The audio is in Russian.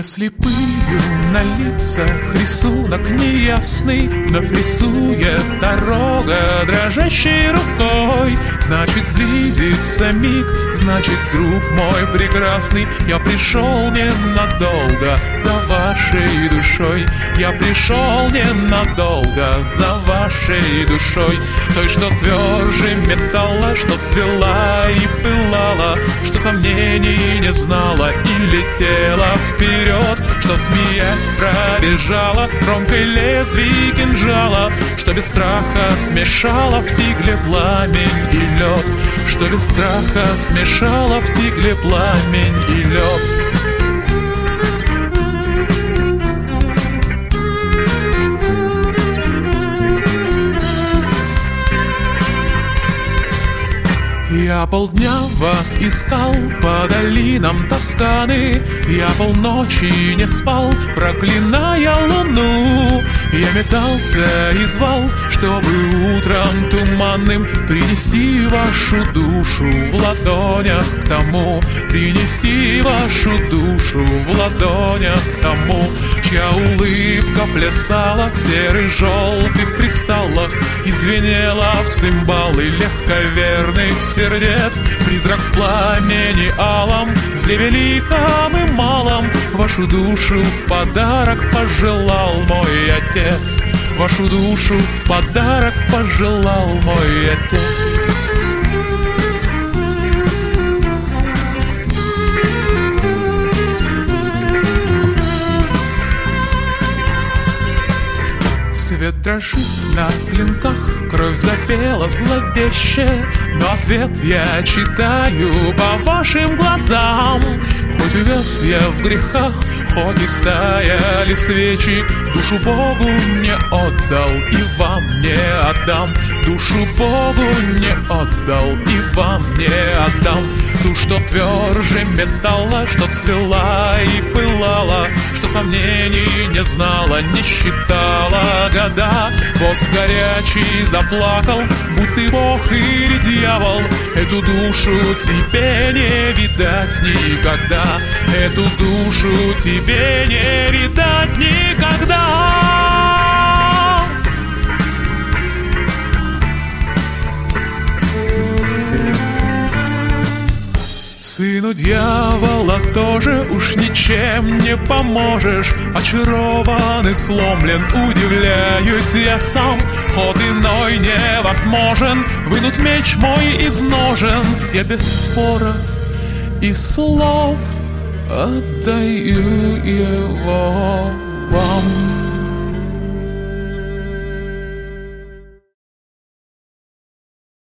слепые на лицах рисунок неясный, вновь рисует дорога дрожащей рукой. Значит, близится миг, значит, друг мой прекрасный, я пришел ненадолго за вашей душой. Я пришел ненадолго за вашей душой. Той, что тверже металла, что цвела и пылала, что сомнений не знала и летела вперед, что, смеясь, пробежала кромкой лезвий кинжала, что без страха смешала в тигле пламень и лед, что без страха смешала в тигле пламень и лед. Я полдня вас искал по долинам Тосканы, я полночи не спал, проклиная луну. Я метался и звал, чтобы утром туманным принести вашу душу в ладонях к тому, принести вашу душу в ладонях к тому, чья улыбка плясала в серых-желтых кристаллах и звенела в цимбалы легковерных сердец. Призрак в пламени алом, в зле великом и малом, вашу душу в подарок пожелал мой отец. Вашу душу в подарок пожелал мой отец. Свет дрожит на клинках, кровь запела зловеще, но ответ я читаю по вашим глазам. Хоть увяз я в грехах, хоть и стояли свечи, душу Богу не отдал и вам не отдам. Душу Богу не отдал и вам не отдам. Ту, что тверже металла, что цвела и пылала, что сомнений не знала, не считала года. Воск горячий заплакал, будь ты Бог или дьявол. Эту душу тебе не видать никогда, эту душу тебе не видать никогда. Сыну дьявола тоже уж ничем не поможешь. Очарован и сломлен, удивляюсь я сам. Ход иной невозможен, вынуть меч мой из ножен. Я без споров и слов отдаю его вам.